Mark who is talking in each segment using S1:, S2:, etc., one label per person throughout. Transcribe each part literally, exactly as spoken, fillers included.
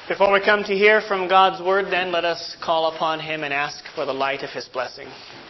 S1: Before we come to hear from God's Word, then, let us call upon Him and ask for the light of His blessing.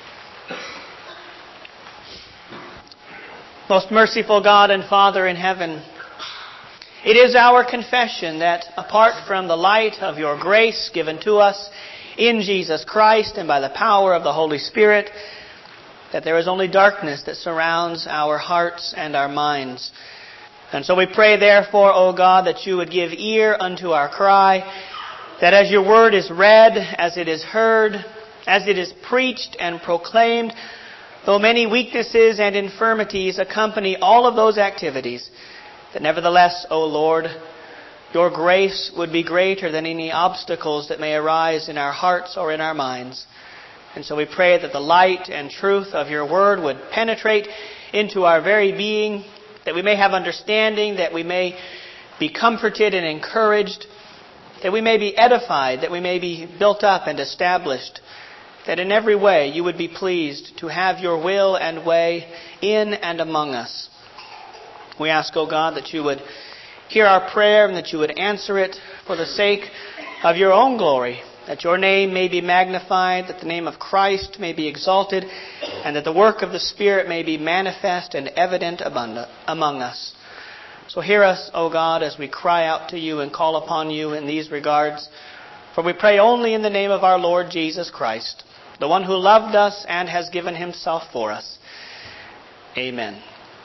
S1: Most merciful God and Father in heaven, it is our confession that apart from the light of your grace given to us in Jesus Christ and by the power of the Holy Spirit, that there is only darkness that surrounds our hearts and our minds. And so we pray, therefore, O God, that you would give ear unto our cry, that as your word is read, as it is heard, as it is preached and proclaimed, though many weaknesses and infirmities accompany all of those activities, that nevertheless, O Lord, your grace would be greater than any obstacles that may arise in our hearts or in our minds. And so we pray that the light and truth of your word would penetrate into our very being, that we may have understanding, that we may be comforted and encouraged, that we may be edified, that we may be built up and established, that in every way you would be pleased to have your will and way in and among us. We ask, O God, that you would hear our prayer and that you would answer it for the sake of your own glory, that your name may be magnified, that the name of Christ may be exalted, and that the work of the Spirit may be manifest and evident among us. So hear us, O God, as we cry out to you and call upon you in these regards. For we pray only in the name of our Lord Jesus Christ, the one who loved us and has given himself for us. Amen.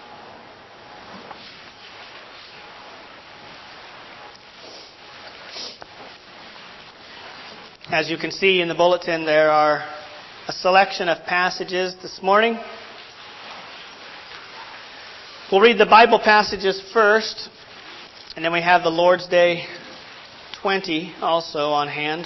S1: As you can see in the bulletin, there are a selection of passages this morning. We'll read the Bible passages first, and then we have the Lord's Day twenty also on hand.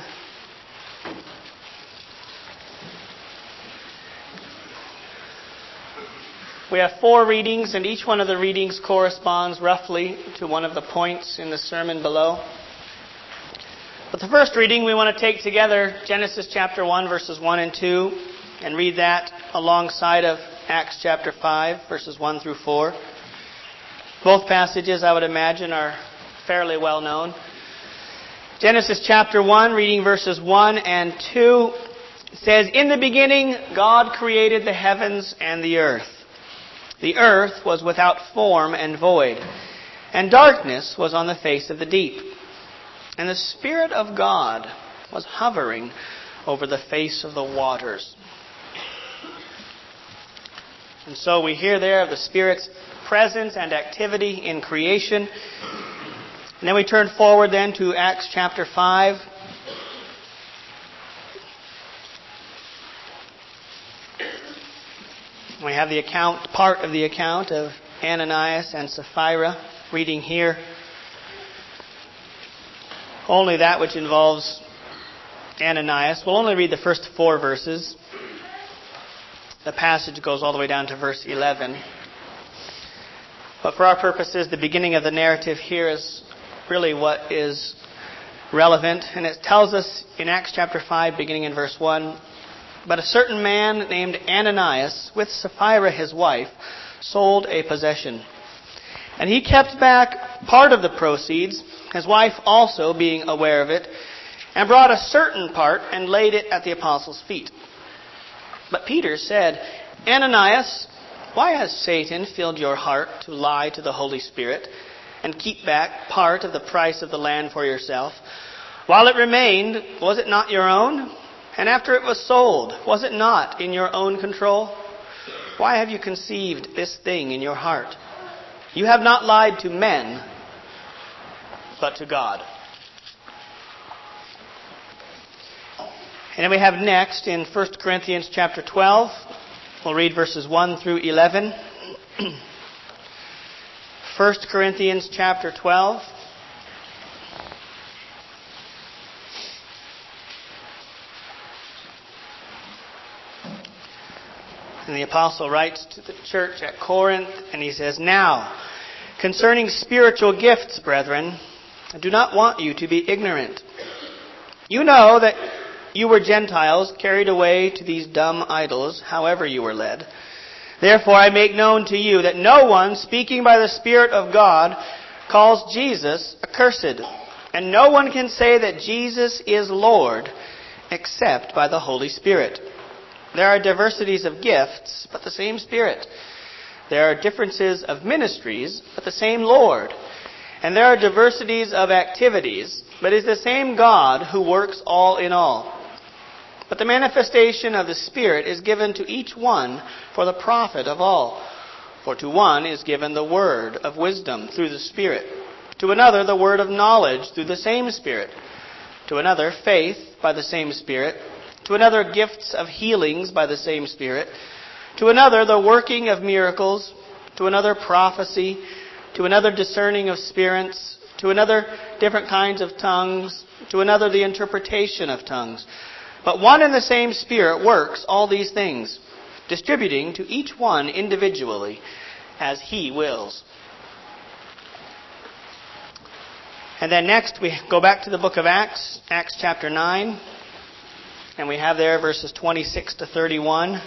S1: We have four readings, and each one of the readings corresponds roughly to one of the points in the sermon below. But the first reading we want to take together, Genesis chapter one, verses one and two, and read that alongside of Acts chapter five, verses one through four. Both passages, I would imagine, are fairly well known. Genesis chapter one, reading verses one and two, says, "In the beginning God created the heavens and the earth. The earth was without form and void, and darkness was on the face of the deep. And the Spirit of God was hovering over the face of the waters." And so we hear there of the Spirit's presence and activity in creation. And then we turn forward then to Acts chapter five. We have the account, part of the account of Ananias and Sapphira, reading here only that which involves Ananias. We'll only read the first four verses. The passage goes all the way down to verse eleven. But for our purposes, the beginning of the narrative here is really what is relevant. And it tells us in Acts chapter five, beginning in verse one, "But a certain man named Ananias, with Sapphira his wife, sold a possession. And he kept back part of the proceeds, his wife also being aware of it, and brought a certain part and laid it at the apostles' feet. But Peter said, 'Ananias, why has Satan filled your heart to lie to the Holy Spirit and keep back part of the price of the land for yourself? While it remained, was it not your own? And after it was sold, was it not in your own control? Why have you conceived this thing in your heart? You have not lied to men, but to God.'" And then we have next in First Corinthians chapter twelve. We'll read verses one through eleven. First Corinthians chapter twelve. And the apostle writes to the church at Corinth, and he says, "Now, concerning spiritual gifts, brethren, I do not want you to be ignorant. You know that you were Gentiles carried away to these dumb idols, however you were led. Therefore I make known to you that no one speaking by the Spirit of God calls Jesus accursed, And no one can say that Jesus is Lord except by the Holy Spirit. There are diversities of gifts, but the same Spirit. There are differences of ministries, but the same Lord. And there are diversities of activities, but it is the same God who works all in all. But the manifestation of the Spirit is given to each one for the profit of all. For to one is given the word of wisdom through the Spirit, to another the word of knowledge through the same Spirit, to another faith by the same Spirit, to another gifts of healings by the same Spirit, to another the working of miracles, to another prophecy, to another discerning of spirits, to another different kinds of tongues, to another the interpretation of tongues. But one and the same Spirit works all these things, distributing to each one individually as He wills. And then next we go back to the book of Acts, Acts chapter nine, and we have there verses twenty-six to thirty-one.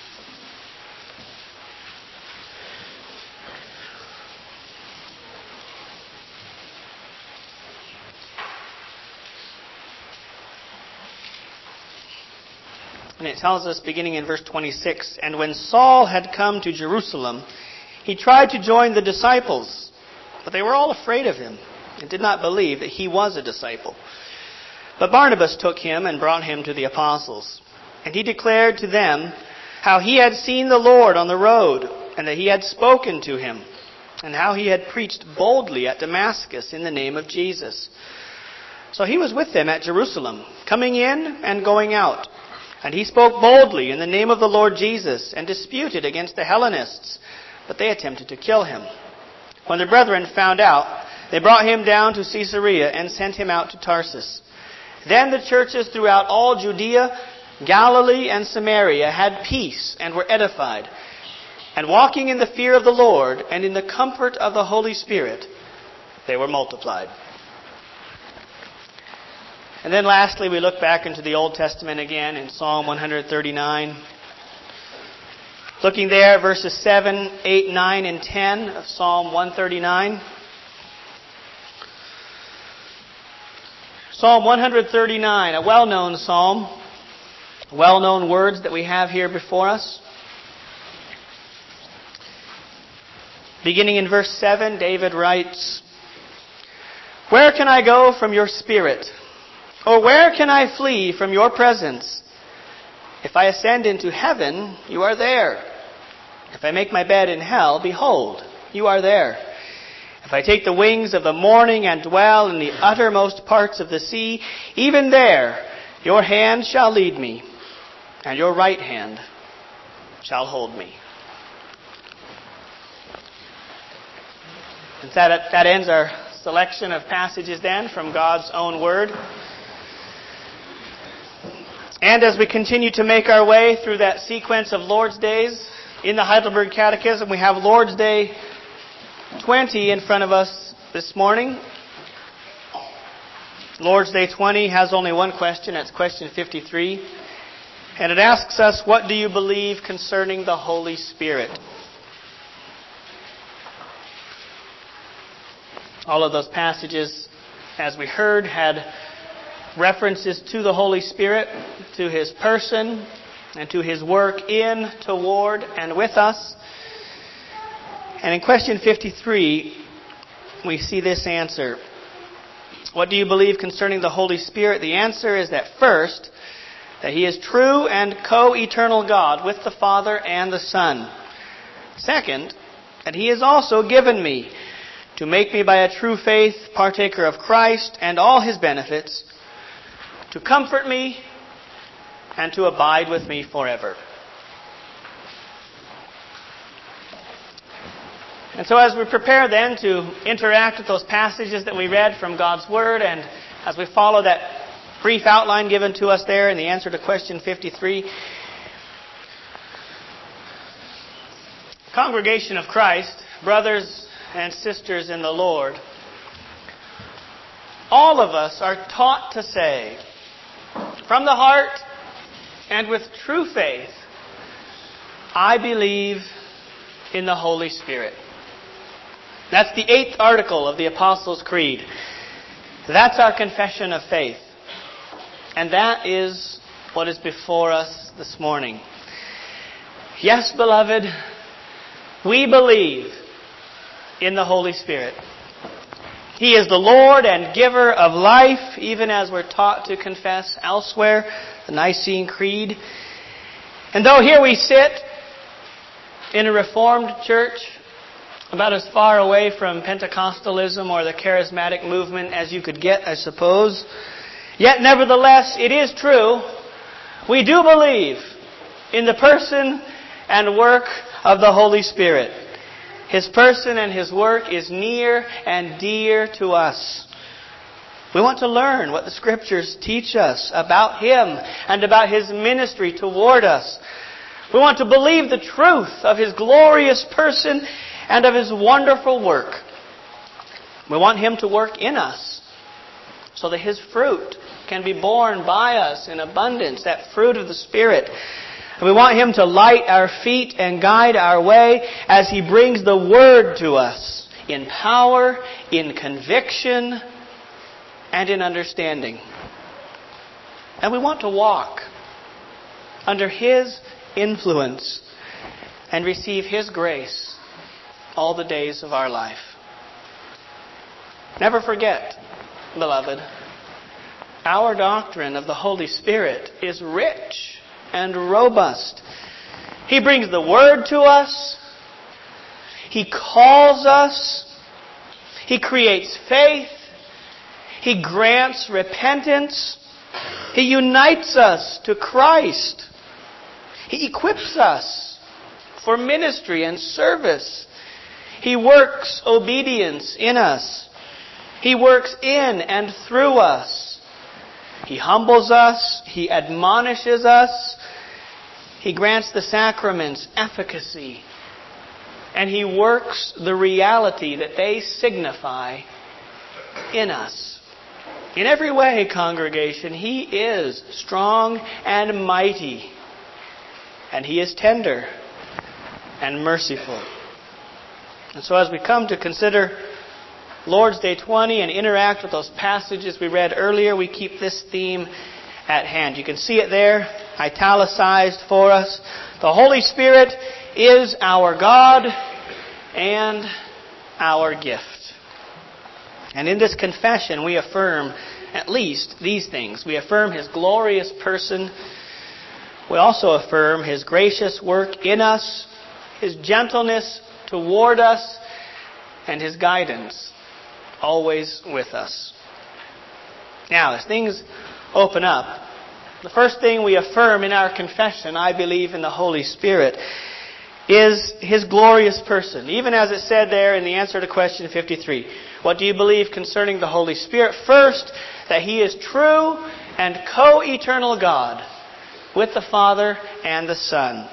S1: And it tells us, beginning in verse twenty-six, "And when Saul had come to Jerusalem, he tried to join the disciples, but they were all afraid of him, and did not believe that he was a disciple. But Barnabas took him and brought him to the apostles. And he declared to them how he had seen the Lord on the road, and that he had spoken to him, and how he had preached boldly at Damascus in the name of Jesus. So he was with them at Jerusalem, coming in and going out. And he spoke boldly in the name of the Lord Jesus, and disputed against the Hellenists, but they attempted to kill him. When the brethren found out, they brought him down to Caesarea and sent him out to Tarsus. Then the churches throughout all Judea, Galilee, and Samaria had peace and were edified. And walking in the fear of the Lord and in the comfort of the Holy Spirit, they were multiplied." And then lastly, we look back into the Old Testament again in Psalm one thirty-nine. Looking there, verses seven, eight, nine, and ten of Psalm one thirty-nine. Psalm one thirty-nine, a well-known psalm, well-known words that we have here before us. Beginning in verse seven, David writes, "Where can I go from your spirit? Or where can I flee from your presence? If I ascend into heaven, you are there. If I make my bed in hell, behold, you are there. If I take the wings of the morning and dwell in the uttermost parts of the sea, even there your hand shall lead me, and your right hand shall hold me." And that, that ends our selection of passages then from God's own Word. And as we continue to make our way through that sequence of Lord's Days in the Heidelberg Catechism, we have Lord's Day twenty in front of us this morning. Lord's Day twenty has only one question. That's question fifty-three. And it asks us, what do you believe concerning the Holy Spirit? All of those passages, as we heard, had references to the Holy Spirit, to His person, and to His work in, toward, and with us. And in question fifty-three, we see this answer. What do you believe concerning the Holy Spirit? The answer is that first, that He is true and co-eternal God with the Father and the Son. Second, that He is also given me to make me by a true faith partaker of Christ and all His benefits, to comfort me, and to abide with me forever. And so as we prepare then to interact with those passages that we read from God's Word, and as we follow that brief outline given to us there in the answer to question fifty-three, congregation of Christ, brothers and sisters in the Lord, all of us are taught to say, from the heart and with true faith, I believe in the Holy Spirit. That's the eighth article of the Apostles' Creed. That's our confession of faith. And that is what is before us this morning. Yes, beloved, we believe in the Holy Spirit. He is the Lord and giver of life, even as we're taught to confess elsewhere, the Nicene Creed. And though here we sit in a Reformed church, about as far away from Pentecostalism or the charismatic movement as you could get, I suppose, yet nevertheless, it is true. We do believe in the person and work of the Holy Spirit. His person and His work is near and dear to us. We want to learn what the Scriptures teach us about Him and about His ministry toward us. We want to believe the truth of His glorious person and of His wonderful work. We want Him to work in us so that His fruit can be borne by us in abundance, that fruit of the Spirit. And we want Him to light our feet and guide our way as He brings the Word to us in power, in conviction, and in understanding. And we want to walk under His influence and receive His grace all the days of our life. Never forget, beloved, our doctrine of the Holy Spirit is rich and robust. He brings the Word to us. He calls us. He creates faith. He grants repentance. He unites us to Christ. He equips us for ministry and service. He works obedience in us. He works in and through us. He humbles us. He admonishes us. He grants the sacraments efficacy. And He works the reality that they signify in us. In every way, congregation, He is strong and mighty. And He is tender and merciful. And so as we come to consider Lord's Day twenty and interact with those passages we read earlier, we keep this theme at hand. You can see it there, italicized for us. The Holy Spirit is our God and our gift. And in this confession, we affirm at least these things. We affirm His glorious person. We also affirm His gracious work in us, His gentleness toward us, and His guidance always with us. Now, as things open up, the first thing we affirm in our confession, I believe in the Holy Spirit, is His glorious person. Even as it said there in the answer to question fifty-three. What do you believe concerning the Holy Spirit? First, that He is true and co-eternal God with the Father and the Son.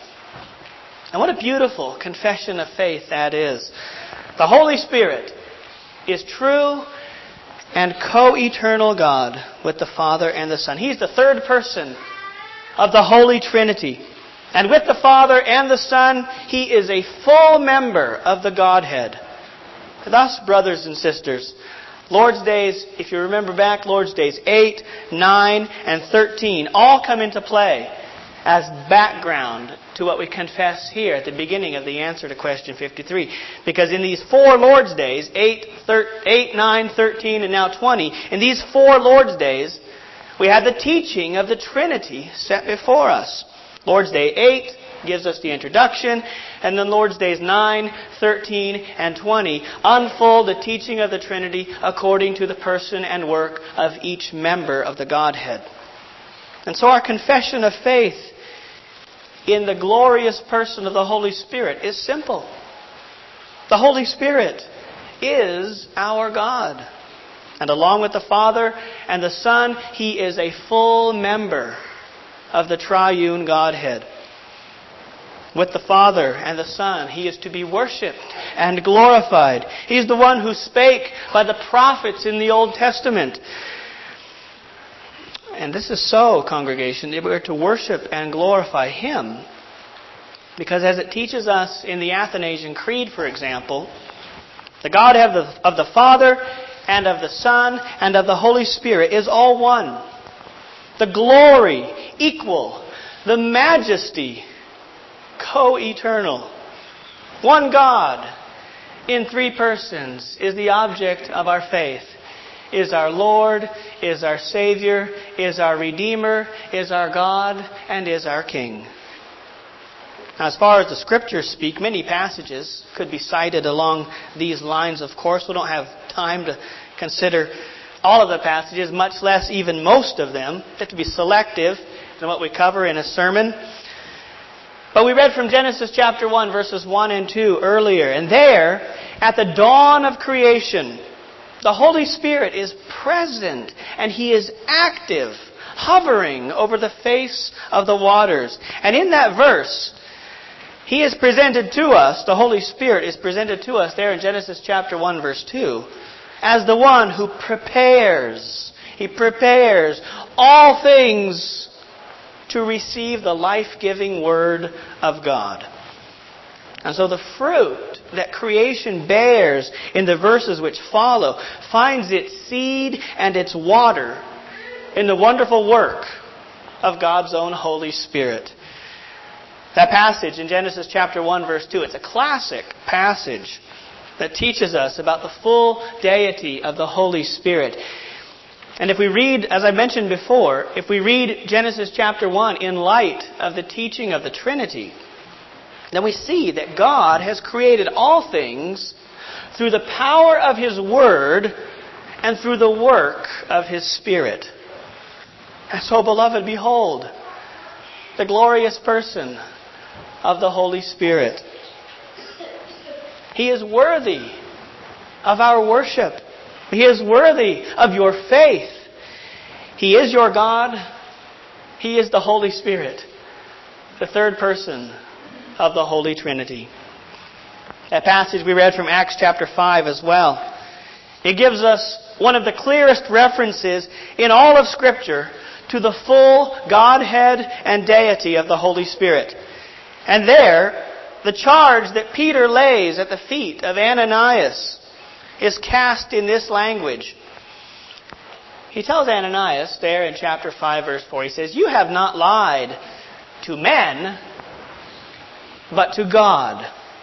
S1: And what a beautiful confession of faith that is. The Holy Spirit is true and co-eternal God with the Father and the Son. He's the third person of the Holy Trinity. And with the Father and the Son, He is a full member of the Godhead. Thus, brothers and sisters, Lord's Days, if you remember back, Lord's Days eight, nine, and thirteen all come into play as background to what we confess here at the beginning of the answer to question fifty-three. Because in these four Lord's Days, eight, nine, thirteen, and now twenty, in these four Lord's Days, we have the teaching of the Trinity set before us. Lord's Day eight gives us the introduction, and then Lord's Days nine, thirteen, and twenty unfold the teaching of the Trinity according to the person and work of each member of the Godhead. And so our confession of faith in the glorious person of the Holy Spirit is simple. The Holy Spirit is our God. And along with the Father and the Son, He is a full member of the triune Godhead. With the Father and the Son, He is to be worshipped and glorified. He is the one who spake by the prophets in the Old Testament. And this is so, congregation, that we are to worship and glorify Him. Because as it teaches us in the Athanasian Creed, for example, the Godhead of the, of the Father and of the Son and of the Holy Spirit is all one. The glory equal. The majesty co-eternal. One God in three persons is the object of our faith. Is our Lord, is our Savior, is our Redeemer, is our God, and is our King. Now, as far as the Scriptures speak, many passages could be cited along these lines, of course. We don't have time to consider all of the passages, much less even most of them. We have to be selective in what we cover in a sermon. But we read from Genesis chapter one, verses one and two earlier. And there, at the dawn of creation, the Holy Spirit is present and He is active, hovering over the face of the waters. And in that verse, He is presented to us, the Holy Spirit is presented to us there in Genesis chapter one, verse two, as the one who prepares. He prepares all things to receive the life-giving Word of God. And so the fruit that creation bears in the verses which follow finds its seed and its water in the wonderful work of God's own Holy Spirit. That passage in Genesis chapter one, verse two, it's a classic passage that teaches us about the full deity of the Holy Spirit. And if we read, as I mentioned before, if we read Genesis chapter one in light of the teaching of the Trinity, then we see that God has created all things through the power of His Word and through the work of His Spirit. And so, beloved, behold, the glorious person of the Holy Spirit. He is worthy of our worship. He is worthy of your faith. He is your God. He is the Holy Spirit, the third person of the Holy Trinity. That passage we read from Acts chapter five as well. It gives us one of the clearest references in all of Scripture to the full Godhead and deity of the Holy Spirit. And there, the charge that Peter lays at the feet of Ananias is cast in this language. He tells Ananias there in chapter five, verse four, he says, "You have not lied to men, but to God."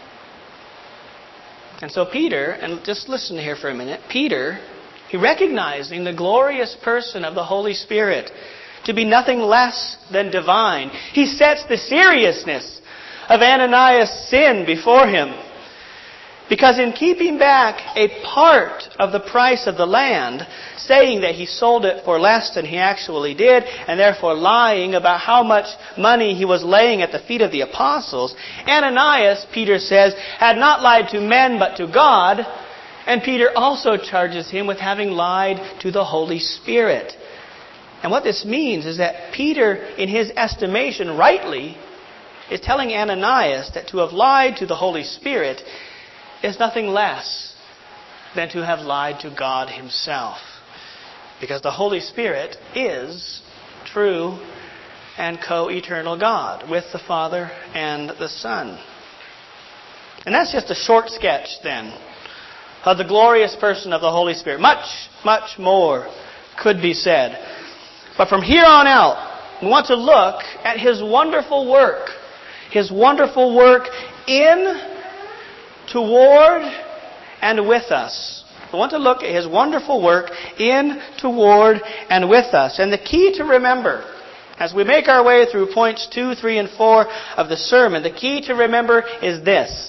S1: And so Peter, and just listen here for a minute, Peter, he recognizing the glorious person of the Holy Spirit to be nothing less than divine, he sets the seriousness of Ananias' sin before him. Because in keeping back a part of the price of the land, saying that he sold it for less than he actually did, and therefore lying about how much money he was laying at the feet of the apostles, Ananias, Peter says, had not lied to men but to God, and Peter also charges him with having lied to the Holy Spirit. And what this means is that Peter, in his estimation, rightly, is telling Ananias that to have lied to the Holy Spirit is nothing less than to have lied to God Himself. Because the Holy Spirit is true and co-eternal God with the Father and the Son. And that's just a short sketch, then, of the glorious person of the Holy Spirit. Much, much more could be said. But from here on out, we want to look at His wonderful work. His wonderful work in, toward, and with us. We want to look at His wonderful work in, toward, and with us. And the key to remember, as we make our way through points two, three, and four of the sermon, the key to remember is this.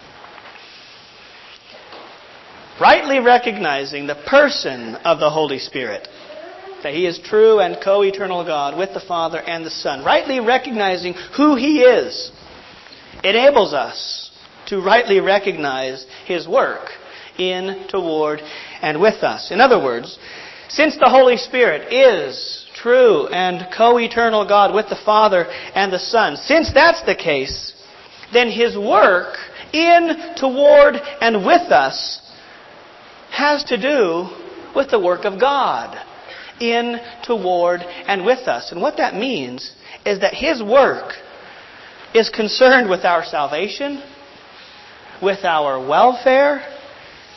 S1: Rightly recognizing the person of the Holy Spirit, that He is true and co-eternal God with the Father and the Son. Rightly recognizing who He is enables us to rightly recognize His work in, toward, and with us. In other words, since the Holy Spirit is true and co-eternal God with the Father and the Son, since that's the case, then His work in, toward, and with us has to do with the work of God in, toward, and with us. And what that means is that His work is concerned with our salvation, with our welfare,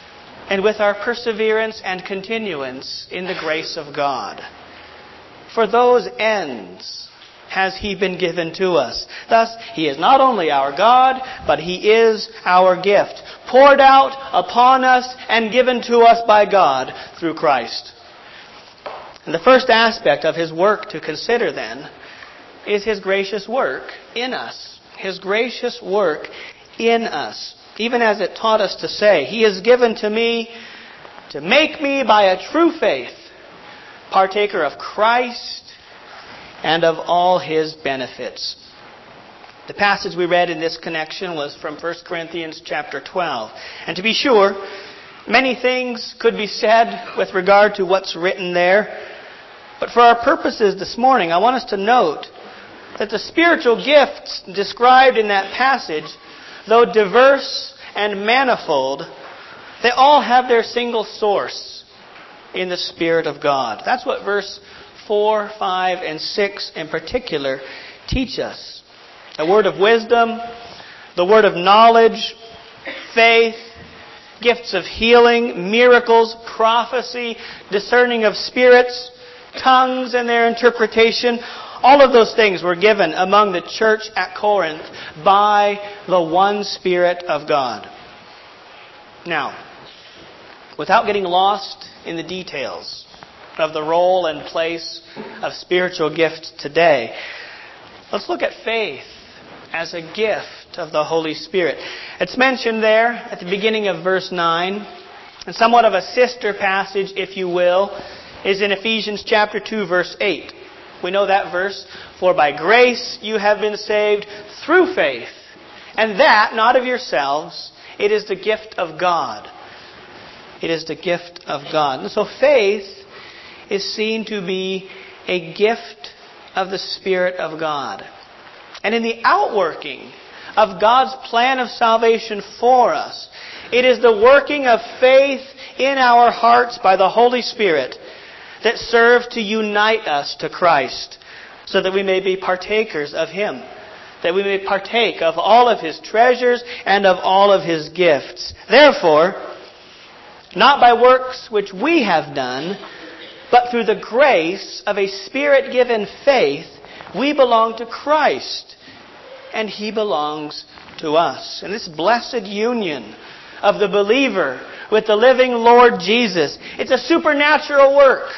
S1: and with our perseverance and continuance in the grace of God. For those ends has He been given to us. Thus, He is not only our God, but He is our gift, poured out upon us and given to us by God through Christ. And the first aspect of His work to consider then is His gracious work in us. His gracious work in us. Even as it taught us to say, He is given to me to make me by a true faith partaker of Christ and of all His benefits. The passage we read in this connection was from First Corinthians chapter twelve. And to be sure, many things could be said with regard to what's written there. But for our purposes this morning, I want us to note that the spiritual gifts described in that passage, though diverse and manifold, they all have their single source in the Spirit of God. That's what verse four, five, and six in particular teach us. The word of wisdom, the word of knowledge, faith, gifts of healing, miracles, prophecy, discerning of spirits, tongues and their interpretation. All of those things were given among the church at Corinth by the one Spirit of God. Now, without getting lost in the details of the role and place of spiritual gifts today, let's look at faith as a gift of the Holy Spirit. It's mentioned there at the beginning of verse nine, and somewhat of a sister passage, if you will, is in Ephesians chapter two, verse eight. We know that verse, for by grace you have been saved through faith, and that not of yourselves, it is the gift of God. It is the gift of God. And so faith is seen to be a gift of the Spirit of God. And in the outworking of God's plan of salvation for us, it is the working of faith in our hearts by the Holy Spirit that serve to unite us to Christ, so that we may be partakers of Him, that we may partake of all of His treasures and of all of His gifts. Therefore, not by works which we have done, but through the grace of a Spirit-given faith, we belong to Christ, and He belongs to us. And this blessed union of the believer with the living Lord Jesus, it's a supernatural work.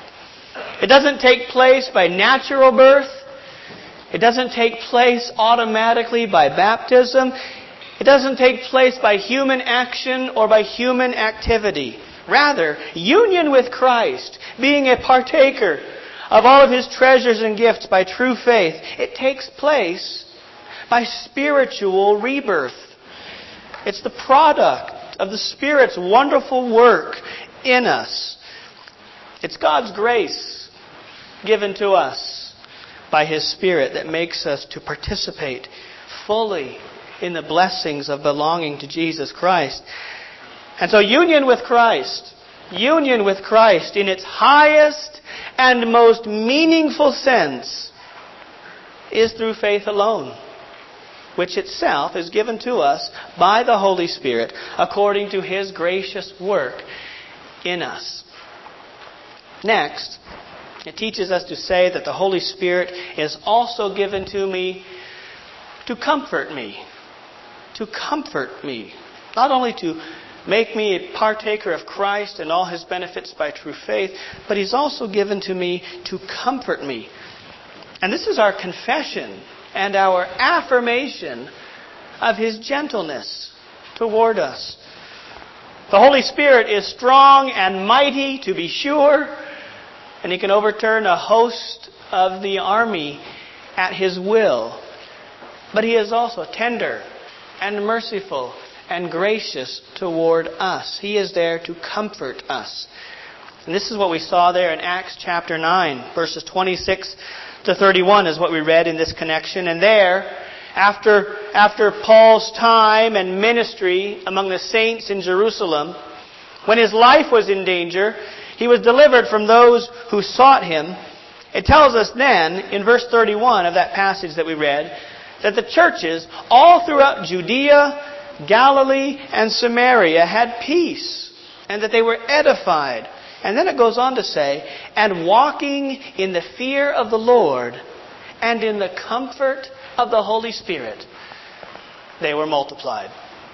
S1: It doesn't take place by natural birth. It doesn't take place automatically by baptism. It doesn't take place by human action or by human activity. Rather, union with Christ, being a partaker of all of His treasures and gifts by true faith, it takes place by spiritual rebirth. It's the product of the Spirit's wonderful work in us. It's God's grace given to us by His Spirit that makes us to participate fully in the blessings of belonging to Jesus Christ. And so union with Christ, union with Christ in its highest and most meaningful sense is through faith alone, which itself is given to us by the Holy Spirit according to His gracious work in us. Next, it teaches us to say that the Holy Spirit is also given to me to comfort me. To comfort me. Not only to make me a partaker of Christ and all His benefits by true faith, but He's also given to me to comfort me. And this is our confession and our affirmation of His gentleness toward us. The Holy Spirit is strong and mighty, to be sure, and He can overturn a host of the army at His will. But He is also tender and merciful and gracious toward us. He is there to comfort us. And this is what we saw there in Acts chapter nine, verses twenty-six to thirty-one is what we read in this connection. And there, after, after Paul's time and ministry among the saints in Jerusalem, when his life was in danger, he was delivered from those who sought him. It tells us then, in verse thirty-one of that passage that we read, that the churches all throughout Judea, Galilee, and Samaria had peace and that they were edified. And then it goes on to say, and walking in the fear of the Lord and in the comfort of the Holy Spirit, they were multiplied.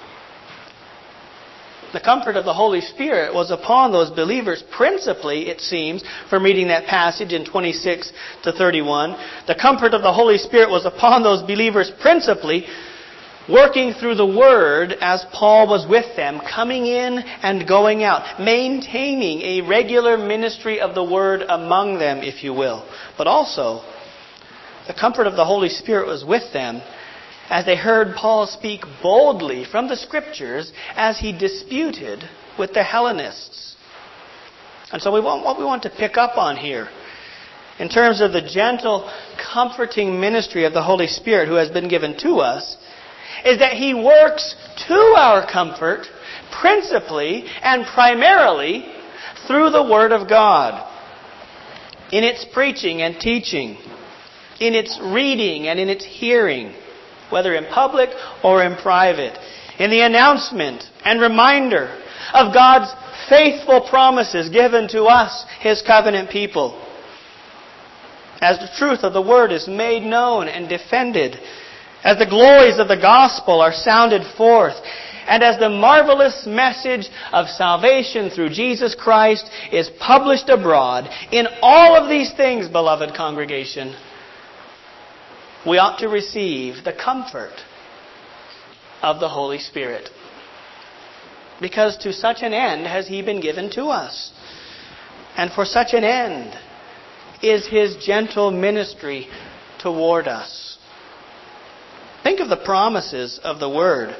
S1: The comfort of the Holy Spirit was upon those believers principally, it seems, from reading that passage in twenty-six to thirty-one. The comfort of the Holy Spirit was upon those believers principally, working through the Word as Paul was with them, coming in and going out, maintaining a regular ministry of the Word among them, if you will. But also, the comfort of the Holy Spirit was with them as they heard Paul speak boldly from the Scriptures as he disputed with the Hellenists. And so we want, what we want to pick up on here, in terms of the gentle, comforting ministry of the Holy Spirit who has been given to us, is that He works to our comfort principally and primarily through the Word of God, in its preaching and teaching, in its reading and in its hearing, whether in public or in private, in the announcement and reminder of God's faithful promises given to us, His covenant people, as the truth of the Word is made known and defended, as the glories of the gospel are sounded forth, and as the marvelous message of salvation through Jesus Christ is published abroad. In all of these things, beloved congregation, we ought to receive the comfort of the Holy Spirit, because to such an end has He been given to us. And for such an end is His gentle ministry toward us. Think of the promises of the Word.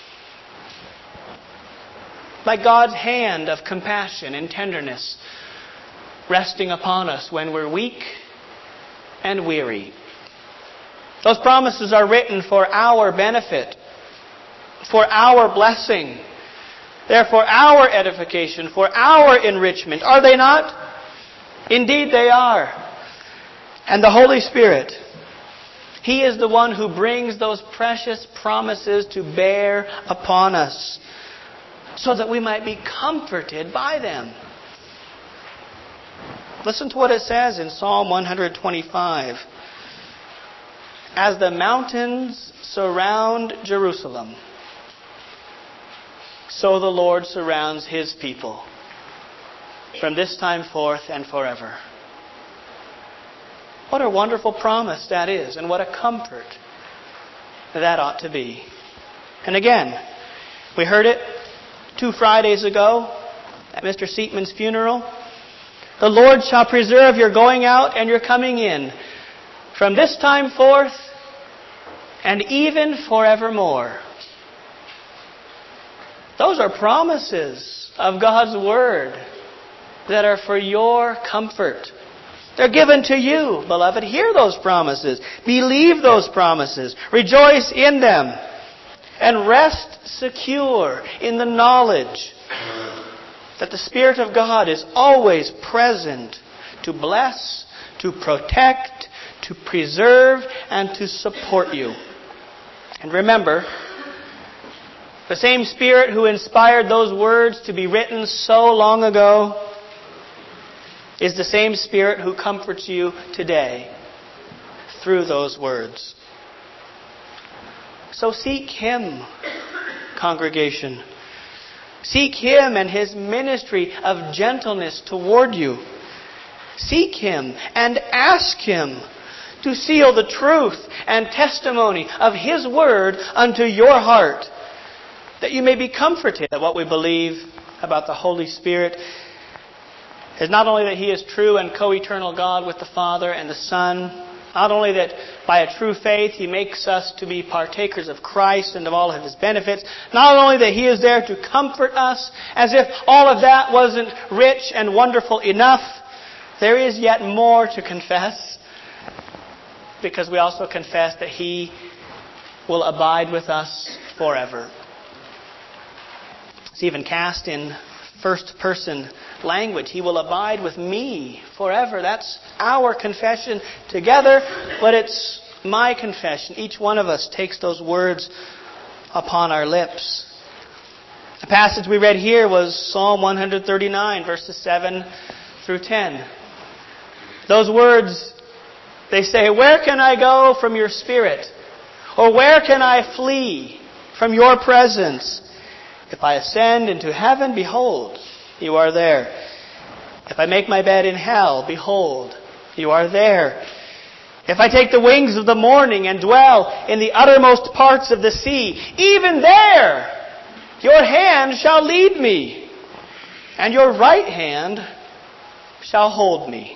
S1: Like God's hand of compassion and tenderness resting upon us when we're weak and weary. Those promises are written for our benefit, for our blessing. They're for our edification, for our enrichment. Are they not? Indeed they are. And the Holy Spirit, He is the one who brings those precious promises to bear upon us, so that we might be comforted by them. Listen to what it says in Psalm one twenty-five. As the mountains surround Jerusalem, so the Lord surrounds His people from this time forth and forever. What a wonderful promise that is, and what a comfort that ought to be. And again, we heard it two Fridays ago at Mister Seatman's funeral. The Lord shall preserve your going out and your coming in from this time forth and even forevermore. Those are promises of God's Word that are for your comfort. They're given to you, beloved. Hear those promises. Believe those promises. Rejoice in them. And rest secure in the knowledge that the Spirit of God is always present to bless, to protect, to preserve, and to support you. And remember, the same Spirit who inspired those words to be written so long ago is the same Spirit who comforts you today through those words. So seek Him, congregation. Seek Him and His ministry of gentleness toward you. Seek Him and ask Him to seal the truth and testimony of His Word unto your heart, that you may be comforted at what we believe about the Holy Spirit is not only that He is true and co-eternal God with the Father and the Son, not only that by a true faith He makes us to be partakers of Christ and of all of His benefits, not only that He is there to comfort us, as if all of that wasn't rich and wonderful enough, there is yet more to confess, because we also confess that He will abide with us forever. It's even cast in first person language. He will abide with me forever. That's our confession together, but it's my confession. Each one of us takes those words upon our lips. The passage we read here was Psalm one thirty-nine, verses seven through ten. Those words, they say, "Where can I go from your Spirit? Or where can I flee from your presence? If I ascend into heaven, behold, you are there. If I make my bed in hell, behold, you are there. If I take the wings of the morning and dwell in the uttermost parts of the sea, even there your hand shall lead me, and your right hand shall hold me."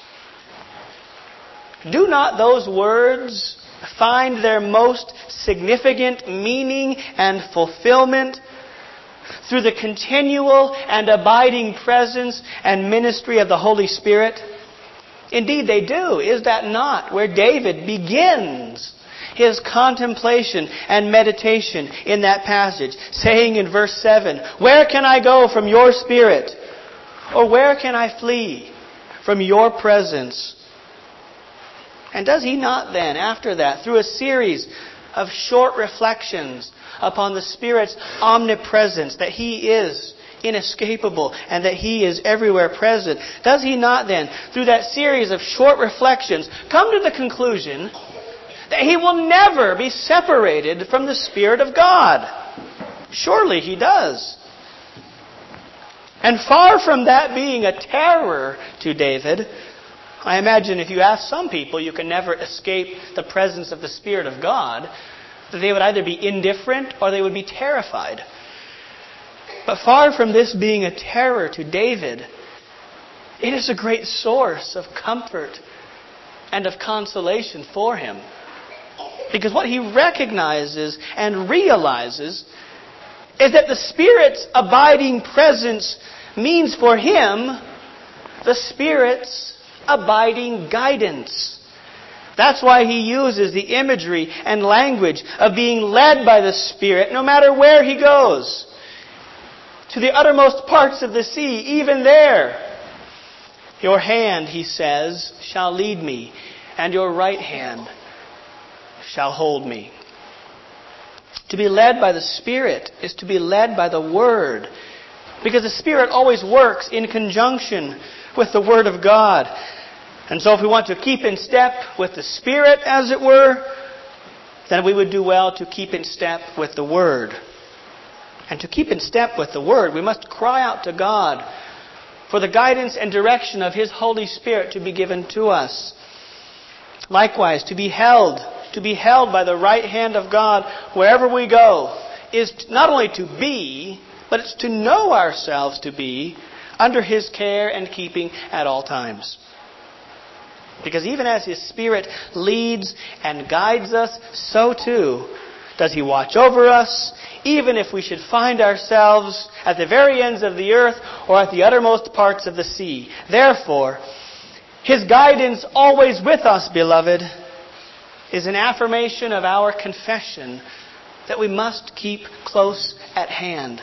S1: Do not those words find their most significant meaning and fulfillment through the continual and abiding presence and ministry of the Holy Spirit? Indeed they do. Is that not where David begins his contemplation and meditation in that passage, saying in verse seven, "Where can I go from your Spirit? Or where can I flee from your presence?" And does he not then, after that, through a series of short reflections upon the Spirit's omnipresence, that He is inescapable and that He is everywhere present, does he not then, through that series of short reflections, come to the conclusion that he will never be separated from the Spirit of God? Surely he does. And far from that being a terror to David, I imagine if you ask some people, you can never escape the presence of the Spirit of God, that they would either be indifferent or they would be terrified. But far from this being a terror to David, it is a great source of comfort and of consolation for him. Because what he recognizes and realizes is that the Spirit's abiding presence means for him the Spirit's abiding guidance. That's why he uses the imagery and language of being led by the Spirit no matter where he goes. To the uttermost parts of the sea, even there. Your hand, he says, shall lead me, and your right hand shall hold me. To be led by the Spirit is to be led by the Word, because the Spirit always works in conjunction with the Word of God. And so if we want to keep in step with the Spirit, as it were, then we would do well to keep in step with the Word. And to keep in step with the Word, we must cry out to God for the guidance and direction of His Holy Spirit to be given to us. Likewise, to be held, to be held by the right hand of God wherever we go, is not only to be, but it's to know ourselves to be under His care and keeping at all times. Because even as His Spirit leads and guides us, so too does He watch over us, even if we should find ourselves at the very ends of the earth or at the uttermost parts of the sea. Therefore, His guidance always with us, beloved, is an affirmation of our confession that we must keep close at hand.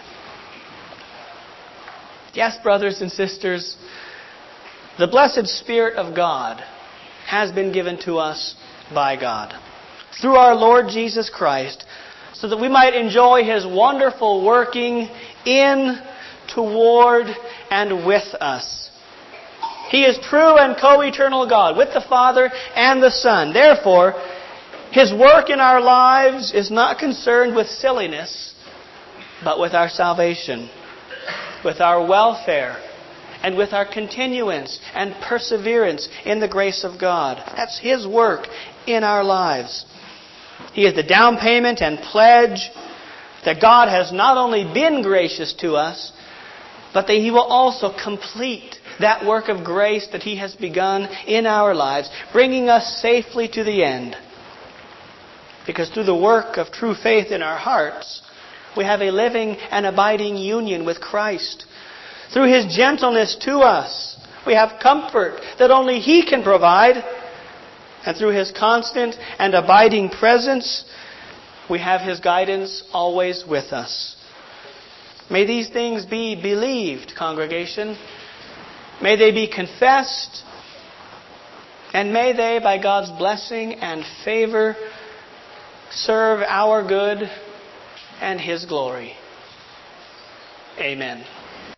S1: Yes, brothers and sisters, the blessed Spirit of God has been given to us by God through our Lord Jesus Christ, so that we might enjoy His wonderful working in, toward, and with us. He is true and co-eternal God with the Father and the Son. Therefore, His work in our lives is not concerned with silliness, but with our salvation, with our welfare, and with our continuance and perseverance in the grace of God. That's His work in our lives. He is the down payment and pledge that God has not only been gracious to us, but that He will also complete that work of grace that He has begun in our lives, bringing us safely to the end. Because through the work of true faith in our hearts, we have a living and abiding union with Christ. Through His gentleness to us, we have comfort that only He can provide. And through His constant and abiding presence, we have His guidance always with us. May these things be believed, congregation. May they be confessed. And may they, by God's blessing and favor, serve our good and His glory. Amen.